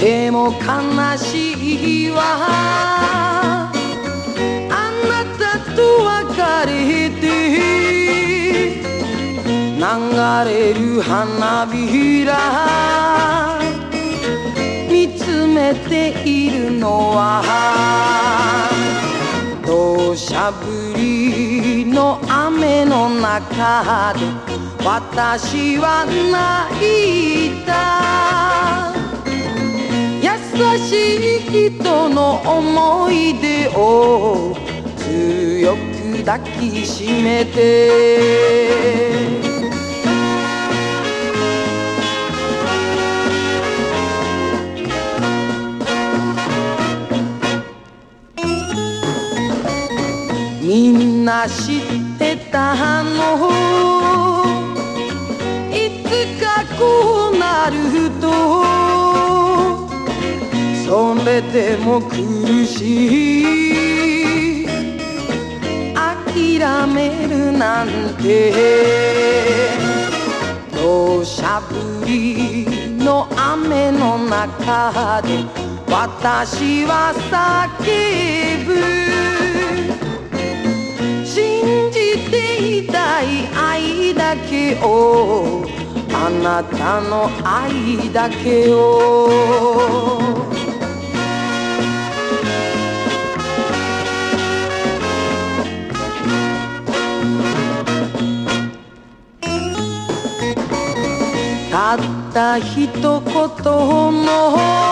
でも悲しいわあなたと別れて流れる花びら見つめているのは土砂降りの雨の中で私は泣いた優しい人の思い出を強く抱きしめてみんな知ってたのいつかこうなるとそれでも苦しい諦めるなんて土砂降りの雨の中で私は叫ぶ信じていたい愛だけをあなたの愛だけをたった一言の